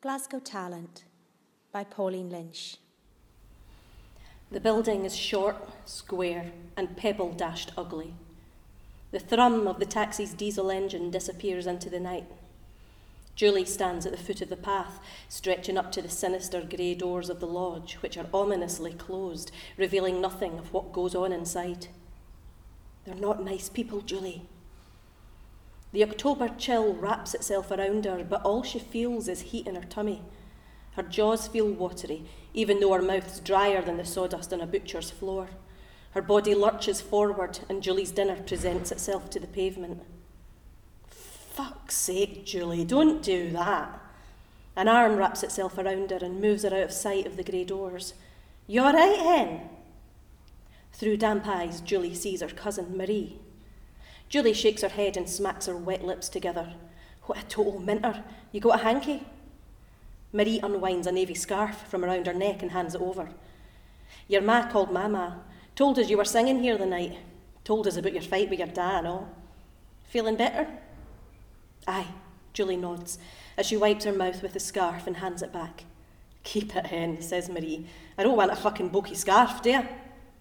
Glasgow Talent by Pauline Lynch. The building is short, square, and pebble-dashed ugly. The thrum of the taxi's diesel engine disappears into the night. Julie stands at the foot of the path, stretching up to the sinister grey doors of the lodge, which are ominously closed, revealing nothing of what goes on inside. They're not nice people, Julie. The October chill wraps itself around her, but all she feels is heat in her tummy. Her jaws feel watery, even though her mouth's drier than the sawdust on a butcher's floor. Her body lurches forward, and Julie's dinner presents itself to the pavement. Fuck's sake, Julie, don't do that. An arm wraps itself around her and moves her out of sight of the grey doors. You all right, hen? Through damp eyes, Julie sees her cousin, Marie. Julie shakes her head and smacks her wet lips together. What a total minter. You got a hanky? Marie unwinds a navy scarf from around her neck and hands it over. Your ma called Mama. Told us you were singing here the night. Told us about your fight with your dad and all. Feeling better? Aye, Julie nods, as she wipes her mouth with the scarf and hands it back. Keep it, hen, says Marie. I don't want a fucking bulky scarf, do you?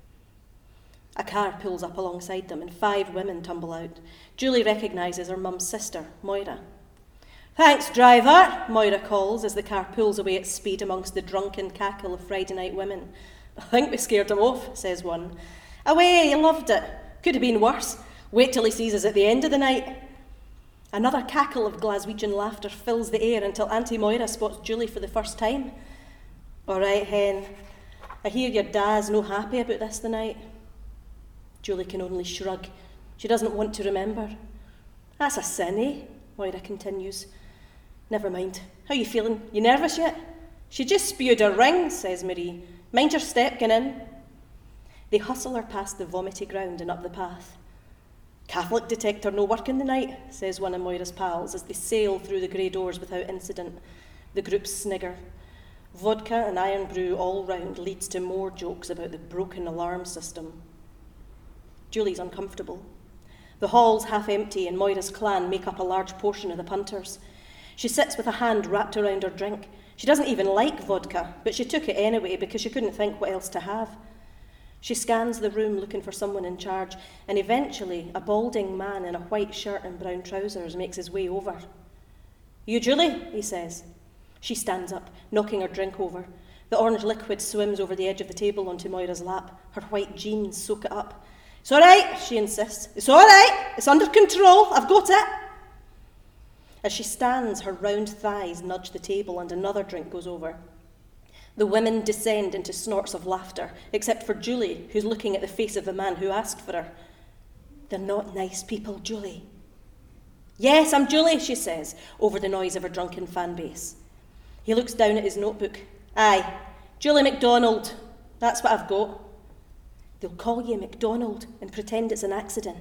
A car pulls up alongside them and 5 women tumble out. Julie recognises her mum's sister, Moira. Thanks, driver, Moira calls as the car pulls away at speed amongst the drunken cackle of Friday night women. I think we scared him off, says one. Away, he loved it. Could have been worse. Wait till he sees us at the end of the night. Another cackle of Glaswegian laughter fills the air until Auntie Moira spots Julie for the first time. All right, hen. I hear your dad's no happy about this the night. Julie can only shrug. She doesn't want to remember. That's a sin, eh? Moira continues. Never mind. How you feeling? You nervous yet? She just spewed her ring, says Marie. Mind your step, going in. They hustle her past the vomity ground and up the path. Catholic detector no working the night, says one of Moira's pals as they sail through the grey doors without incident. The group snigger. Vodka and iron brew all round leads to more jokes about the broken alarm system. Julie's uncomfortable. The hall's half empty and Moira's clan make up a large portion of the punters. She sits with a hand wrapped around her drink. She doesn't even like vodka, but she took it anyway because she couldn't think what else to have. She scans the room looking for someone in charge, and eventually a balding man in a white shirt and brown trousers makes his way over. You, Julie, he says. She stands up, knocking her drink over. The orange liquid swims over the edge of the table onto Moira's lap. Her white jeans soak it up. It's all right, she insists. It's all right. It's under control. I've got it. As she stands, her round thighs nudge the table and another drink goes over. The women descend into snorts of laughter, except for Julie, who's looking at the face of the man who asked for her. They're not nice people, Julie. Yes, I'm Julie, she says, over the noise of her drunken fan base. He looks down at his notebook. Aye, Julie MacDonald. That's what I've got. They'll call you MacDonald and pretend it's an accident.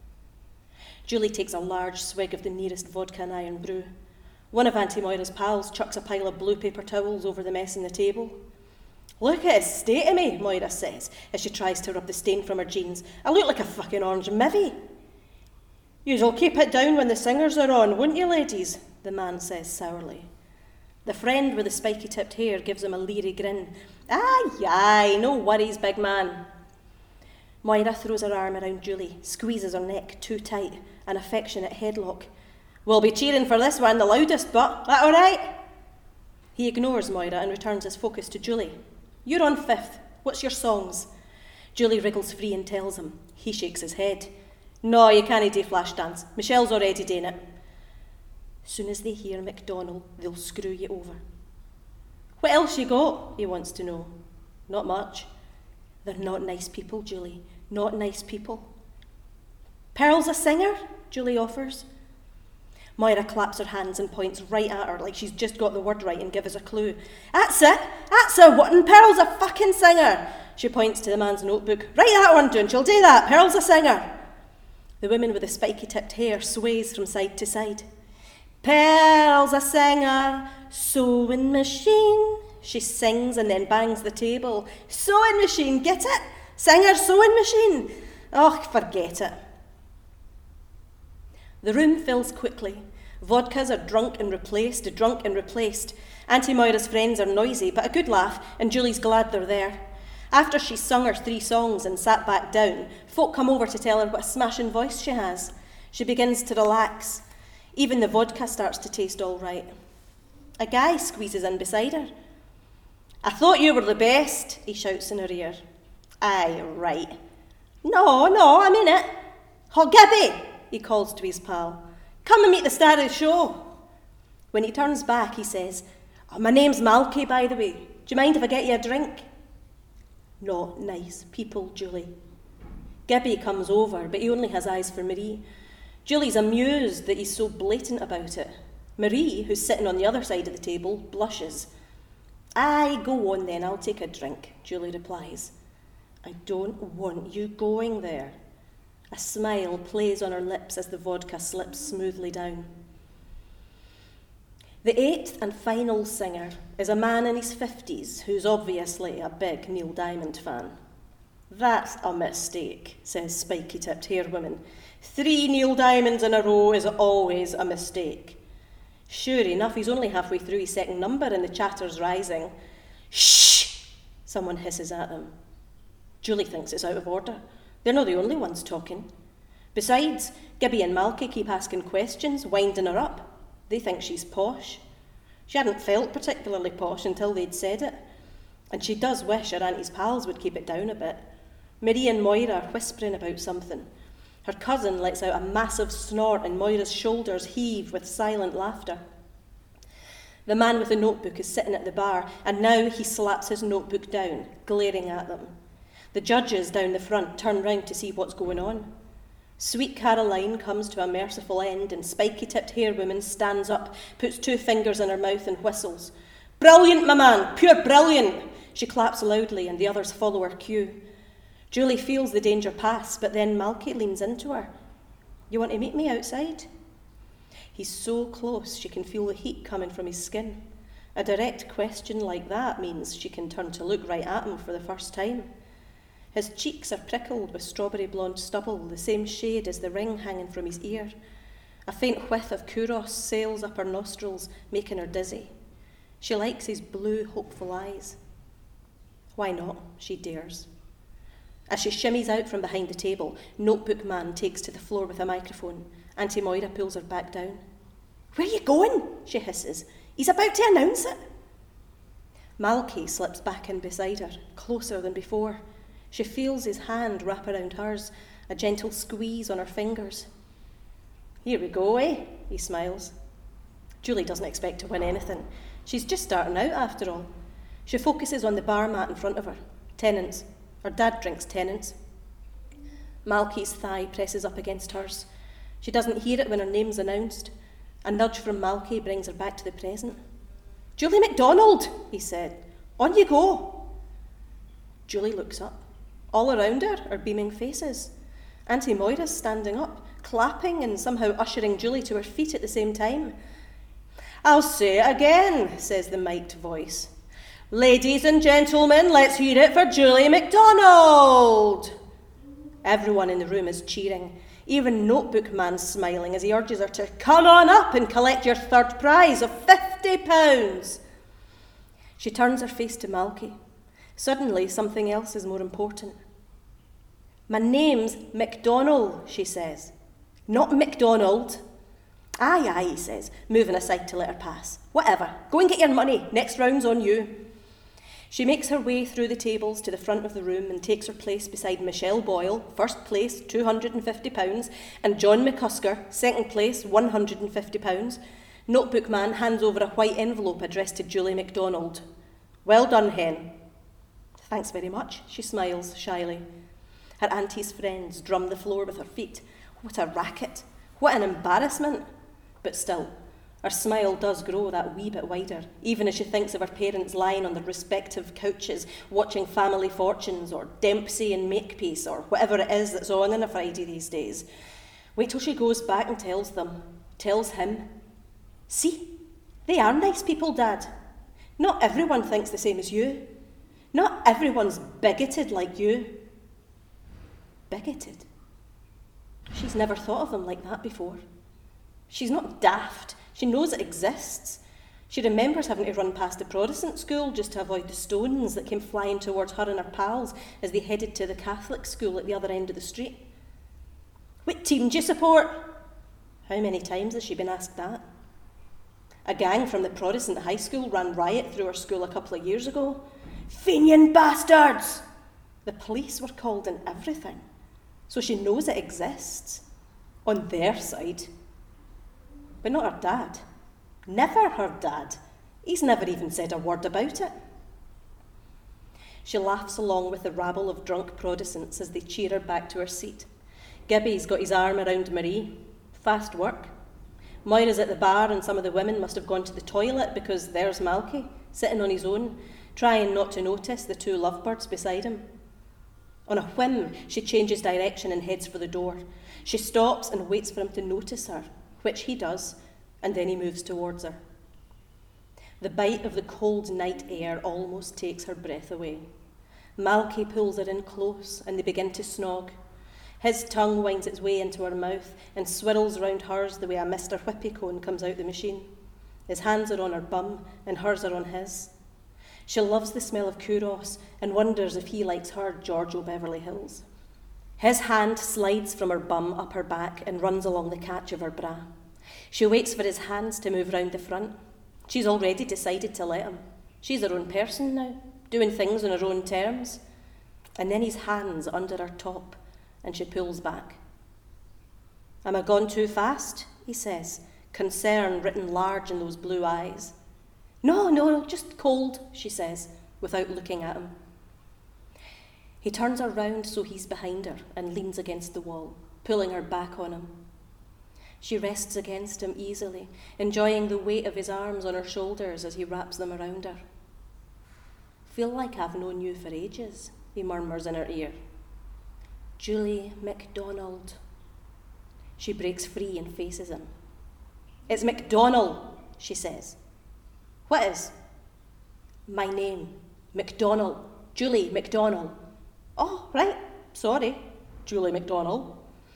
Julie takes a large swig of the nearest vodka and iron brew. One of Auntie Moira's pals chucks a pile of blue paper towels over the mess on the table. Look at his state of me, Moira says, as she tries to rub the stain from her jeans. I look like a fucking orange mivvy. You'll keep it down when the singers are on, won't you, ladies? The man says sourly. The friend with the spiky-tipped hair gives him a leery grin. Aye, no worries, big man. Moira throws her arm around Julie, squeezes her neck too tight, an affectionate headlock. We'll be cheering for this one the loudest, but that all right? He ignores Moira and returns his focus to Julie. You're on 5th. What's your songs? Julie wriggles free and tells him. He shakes his head. No, you can't do flash dance. Michelle's already doing it. Soon as they hear MacDonald, they'll screw you over. What else you got? He wants to know. Not much. They're not nice people, Julie. Not nice people. Pearl's a singer? Julie offers. Moira claps her hands and points right at her like she's just got the word right and gives us a clue. That's it! That's a what? Pearl's a fucking singer! She points to the man's notebook. Write that one down, she'll do that. Pearl's a singer. The woman with the spiky-tipped hair sways from side to side. Pearl's a singer, sewing machine. She sings and then bangs the table. Sewing machine, get it? Singer, sewing machine. Oh, forget it. The room fills quickly. Vodkas are drunk and replaced. Auntie Moira's friends are noisy, but a good laugh, and Julie's glad they're there. After she's sung her 3 songs and sat back down, folk come over to tell her what a smashing voice she has. She begins to relax. Even the vodka starts to taste all right. A guy squeezes in beside her. "I thought you were the best," he shouts in her ear. "Aye, right." No, I'm in it." "Oh, Gibby," he calls to his pal. "Come and meet the star of the show." When he turns back, he says, "Oh, my name's Malky, by the way. Do you mind if I get you a drink?" Not nice people, Julie. Gibby comes over, but he only has eyes for Marie. Julie's amused that he's so blatant about it. Marie, who's sitting on the other side of the table, blushes. "Aye, go on then, I'll take a drink," Julie replies. "I don't want you going there." A smile plays on her lips as the vodka slips smoothly down. The 8th and final singer is a man in his 50s who's obviously a big Neil Diamond fan. "That's a mistake," says spiky-tipped hair woman. 3 Neil Diamonds in a row is always a mistake. Sure enough, he's only halfway through his 2nd number and the chatter's rising. "Shh!" someone hisses at them. Julie thinks it's out of order. They're not the only ones talking. Besides, Gibby and Malky keep asking questions, winding her up. They think she's posh. She hadn't felt particularly posh until they'd said it. And she does wish her auntie's pals would keep it down a bit. Marie and Moira are whispering about something. Her cousin lets out a massive snort and Moira's shoulders heave with silent laughter. The man with the notebook is sitting at the bar, and now he slaps his notebook down, glaring at them. The judges down the front turn round to see what's going on. Sweet Caroline comes to a merciful end, and spiky-tipped hair woman stands up, puts 2 fingers in her mouth and whistles. "Brilliant, my man, pure brilliant!" She claps loudly, and the others follow her cue. Julie feels the danger pass, but then Malky leans into her. "You want to meet me outside?" He's so close she can feel the heat coming from his skin. A direct question like that means she can turn to look right at him for the first time. His cheeks are prickled with strawberry blonde stubble, the same shade as the ring hanging from his ear. A faint whiff of Kouros sails up her nostrils, making her dizzy. She likes his blue, hopeful eyes. Why not? She dares. As she shimmies out from behind the table, Notebook Man takes to the floor with a microphone. Auntie Moira pulls her back down. "Where are you going?" she hisses. "He's about to announce it." Malky slips back in beside her, closer than before. She feels his hand wrap around hers, a gentle squeeze on her fingers. "Here we go, eh?" he smiles. Julie doesn't expect to win anything. She's just starting out, after all. She focuses on the bar mat in front of her. Tennent's. Her dad drinks Tennent's. Malky's thigh presses up against hers. She doesn't hear it when her name's announced. A nudge from Malky brings her back to the present. "Julie MacDonald," he said. "On you go." Julie looks up. All around her are beaming faces. Auntie Moira's standing up, clapping and somehow ushering Julie to her feet at the same time. "I'll say it again," says the mic'd voice. "Ladies and gentlemen, let's hear it for Julie MacDonald." Everyone in the room is cheering. Even Notebook Man's smiling as he urges her to come on up and collect your 3rd prize of £50. She turns her face to Malky. Suddenly, something else is more important. "My name's MacDonald," she says. "Not MacDonald." Aye, he says, moving aside to let her pass. "Whatever, go and get your money. Next round's on you." She makes her way through the tables to the front of the room and takes her place beside Michelle Boyle, 1st place, £250, and John McCusker, 2nd place, £150. Notebook Man hands over a white envelope addressed to Julie MacDonald. "Well done, hen." "Thanks very much," she smiles shyly. Her auntie's friends drum the floor with her feet. What a racket. What an embarrassment. But still, her smile does grow that wee bit wider, even as she thinks of her parents lying on their respective couches, watching Family Fortunes or Dempsey and Makepeace or whatever it is that's on a Friday these days. Wait till she goes back and tells him, "See, they are nice people, Dad. Not everyone thinks the same as you. Not everyone's bigoted like you." Bigoted? She's never thought of them like that before. She's not daft. She knows it exists. She remembers having to run past the Protestant school just to avoid the stones that came flying towards her and her pals as they headed to the Catholic school at the other end of the street. What team do you support? How many times has she been asked that? A gang from the Protestant high school ran riot through her school a couple of years ago. Fenian bastards! The police were called and everything. So she knows it exists. On their side. But not her dad. Never her dad. He's never even said a word about it. She laughs along with the rabble of drunk Protestants as they cheer her back to her seat. Gibby's got his arm around Marie. Fast work. Moira's at the bar and some of the women must have gone to the toilet because there's Malky, sitting on his own, trying not to notice the two lovebirds beside him. On a whim, she changes direction and heads for the door. She stops and waits for him to notice her, which he does, and then he moves towards her. The bite of the cold night air almost takes her breath away. Malky pulls her in close and they begin to snog. His tongue winds its way into her mouth and swirls round hers the way a Mr. Whippy cone comes out the machine. His hands are on her bum and hers are on his. She loves the smell of Kouros and wonders if he likes her Giorgio Beverly Hills. His hand slides from her bum up her back and runs along the catch of her bra. She waits for his hands to move round the front. She's already decided to let him. She's her own person now, doing things on her own terms. And then his hand's under her top, and she pulls back. Am I gone too fast? He says, concern written large in those blue eyes. No, just cold, she says, without looking at him. He turns her round so he's behind her and leans against the wall, pulling her back on him. She rests against him easily, enjoying the weight of his arms on her shoulders as he wraps them around her. Feel like I've known you for ages, he murmurs in her ear. Julie MacDonald. She breaks free and faces him. It's MacDonald, she says. What is? My name, MacDonald, Julie MacDonald. Oh, right, sorry, Julie MacDonald.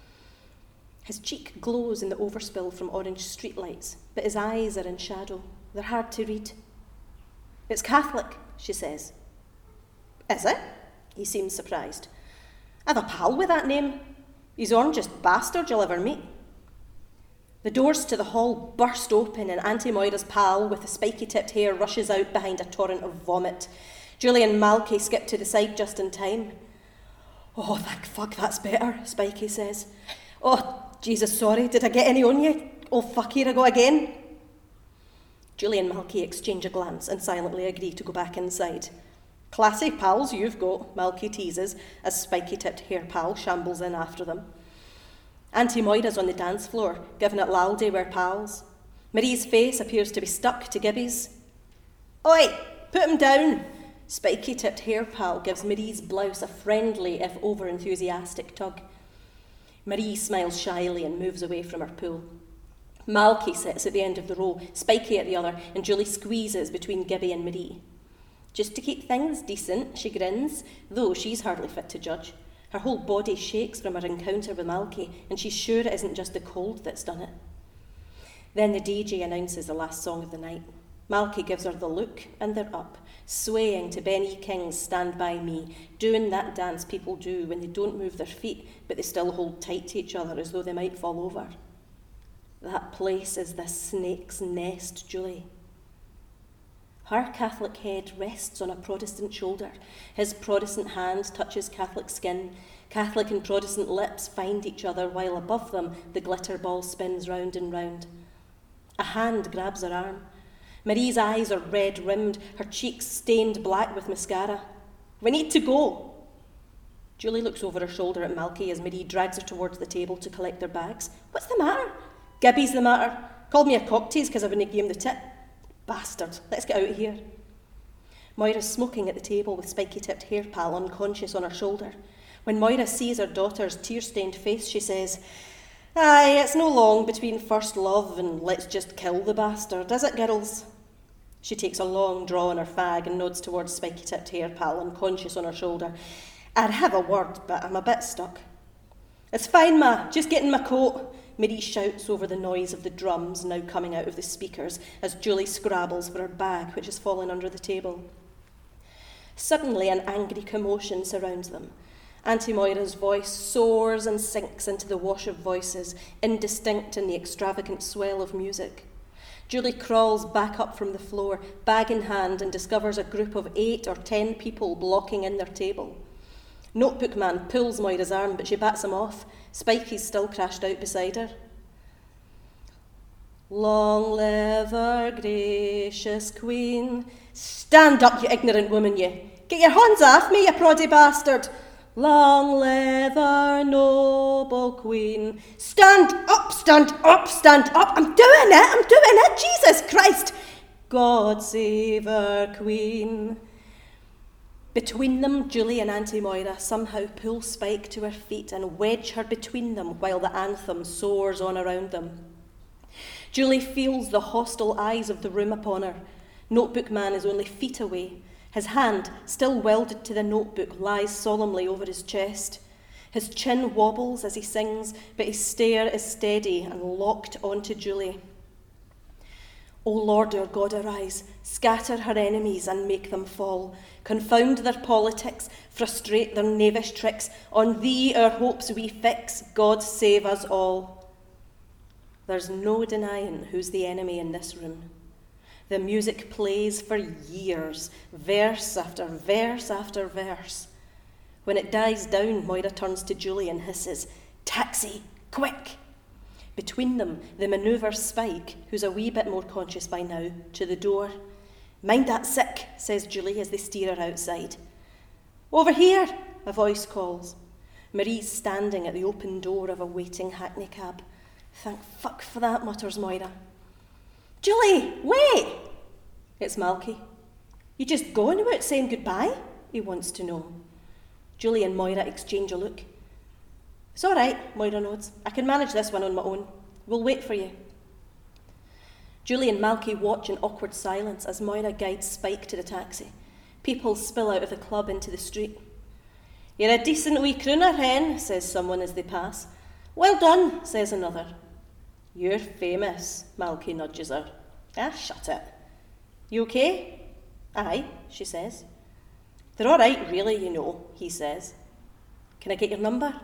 His cheek glows in the overspill from orange streetlights, but his eyes are in shadow. They're hard to read. It's Catholic, she says. Is it? He seems surprised. I've a pal with that name. He's the orangest bastard you'll ever meet. The doors to the hall burst open and Auntie Moira's pal with the spiky-tipped hair rushes out behind a torrent of vomit. Julie and Malky skip to the side just in time. Oh, thank fuck, that's better, Spiky says. Oh, Jesus, sorry, did I get any on you? Oh, fuck, here I go again. Julie and Malky exchange a glance and silently agree to go back inside. Classy pals you've got, Malky teases, as spiky-tipped hair pal shambles in after them. Auntie Moira's on the dance floor, giving it laldy we're pals. Marie's face appears to be stuck to Gibby's. Oi, put him down. Spiky-tipped hair pal gives Marie's blouse a friendly, if over-enthusiastic tug. Marie smiles shyly and moves away from her pool. Malky sits at the end of the row, Spiky at the other, and Julie squeezes between Gibby and Marie. Just to keep things decent, she grins, though she's hardly fit to judge. Her whole body shakes from her encounter with Malky, and she's sure it isn't just the cold that's done it. Then the DJ announces the last song of the night. Malky gives her the look, and they're up, swaying to Ben E. King's Stand By Me, doing that dance people do when they don't move their feet, but they still hold tight to each other as though they might fall over. That place is the snake's nest, Julie. Her Catholic head rests on a Protestant shoulder. His Protestant hand touches Catholic skin. Catholic and Protestant lips find each other while above them the glitter ball spins round and round. A hand grabs her arm. Marie's eyes are red-rimmed, her cheeks stained black with mascara. We need to go. Julie looks over her shoulder at Malky as Marie drags her towards the table to collect their bags. What's the matter? Gibby's the matter. Called me a cocktease because I wouldn't give him the tip. Bastard, let's get out of here. Moira's smoking at the table with spiky-tipped hair pal unconscious on her shoulder. When Moira sees her daughter's tear-stained face, she says, Aye, it's no long between first love and let's just kill the bastard, is it, girls? She takes a long draw on her fag and nods towards spiky-tipped hair pal unconscious on her shoulder. I'd have a word, but I'm a bit stuck. It's fine, ma, just getting my coat. Marie shouts over the noise of the drums now coming out of the speakers as Julie scrabbles for her bag, which has fallen under the table. Suddenly, an angry commotion surrounds them. Auntie Moira's voice soars and sinks into the wash of voices, indistinct in the extravagant swell of music. Julie crawls back up from the floor, bag in hand, and discovers a group of 8 or 10 people blocking in their table. Notebook Man pulls Moira's arm, but she bats him off. Spikey's still crashed out beside her. Long live our gracious queen. Stand up, you ignorant woman, you. Get your hands off me, you proddy bastard. Long live our noble queen. Stand up, stand up, stand up. I'm doing it, Jesus Christ. God save our queen. Between them, Julie and Auntie Moira somehow pull Spike to her feet and wedge her between them while the anthem soars on around them. Julie feels the hostile eyes of the room upon her. Notebook Man is only feet away. His hand, still welded to the notebook, lies solemnly over his chest. His chin wobbles as he sings, but his stare is steady and locked onto Julie. O Lord our God, arise, scatter her enemies and make them fall. Confound their politics, frustrate their knavish tricks. On thee our hopes we fix, God save us all. There's no denying who's the enemy in this room. The music plays for years, verse after verse after verse. When it dies down, Moira turns to Julie and hisses, "Taxi, quick!" Between them, they manoeuvre Spike, who's a wee bit more conscious by now, to the door. "Mind that sick," says Julie as they steer her outside. "Over here," a voice calls. Marie's standing at the open door of a waiting hackney cab. "Thank fuck for that," mutters Moira. "Julie, wait!" It's Malky. "You just going without saying goodbye?" he wants to know. Julie and Moira exchange a look. "It's all right," Moira nods. "I can manage this one on my own. We'll wait for you." Julie and Malky watch in awkward silence as Moira guides Spike to the taxi. People spill out of the club into the street. "You're a decent wee crooner, hen," says someone as they pass. "Well done," says another. "You're famous," Malky nudges her. "Ah, shut it." "You okay?" "Aye," she says. "They're all right, really, you know," he says. "Can I get your number?"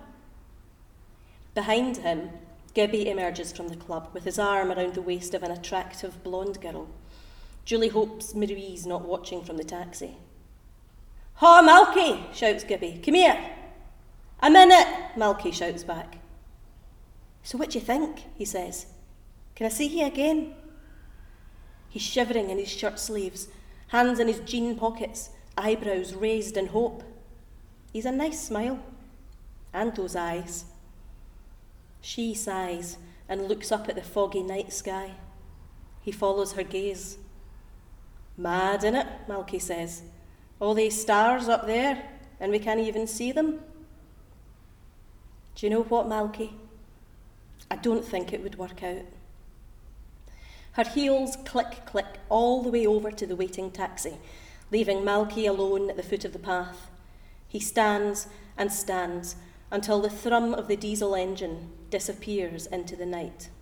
Behind him, Gibby emerges from the club with his arm around the waist of an attractive blonde girl. Julie hopes Marie's not watching from the taxi. "Ha, Malky!" shouts Gibby. "Come here." "A minute!" Malky shouts back. "So what do you think?" he says. "Can I see you again?" He's shivering in his shirt sleeves, hands in his jean pockets, eyebrows raised in hope. He's a nice smile. And those eyes. She sighs and looks up at the foggy night sky. He follows her gaze. "Mad, innit?" Malky says. "All these stars up there, and we can't even see them." "Do you know what, Malky? I don't think it would work out." Her heels click-click all the way over to the waiting taxi, leaving Malky alone at the foot of the path. He stands and stands until the thrum of the diesel engine disappears into the night.